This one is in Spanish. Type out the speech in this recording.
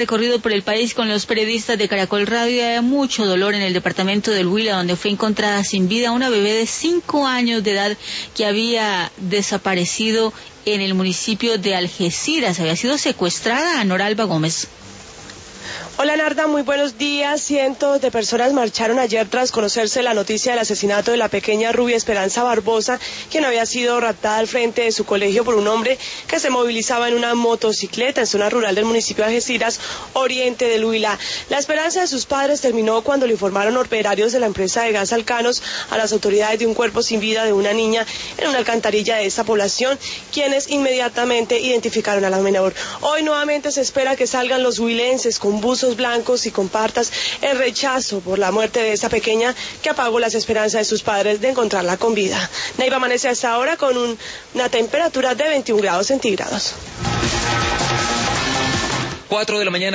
Recorrido por el país con los periodistas de Caracol Radio. Hay mucho dolor en el departamento del Huila, donde fue encontrada sin vida una bebé de 5 años de edad que había desaparecido en el municipio de Algeciras. Había sido secuestrada. Noralba Gómez. Hola Narda, muy buenos días. Cientos de personas marcharon ayer tras conocerse la noticia del asesinato de la pequeña Rubia Esperanza Barbosa, quien había sido raptada al frente de su colegio por un hombre que se movilizaba en una motocicleta en zona rural del municipio de Algeciras, oriente del Huila. La esperanza de sus padres terminó cuando le informaron operarios de la empresa de gas Alcanos a las autoridades de un cuerpo sin vida de una niña en una alcantarilla de esta población, quienes inmediatamente identificaron a la menor. Hoy nuevamente se espera que salgan los huilenses con buzos blancos y compartas el rechazo por la muerte de esa pequeña que apagó las esperanzas de sus padres de encontrarla con vida. Neiva amanece hasta ahora con una temperatura de 21 grados centígrados. 4 de la mañana.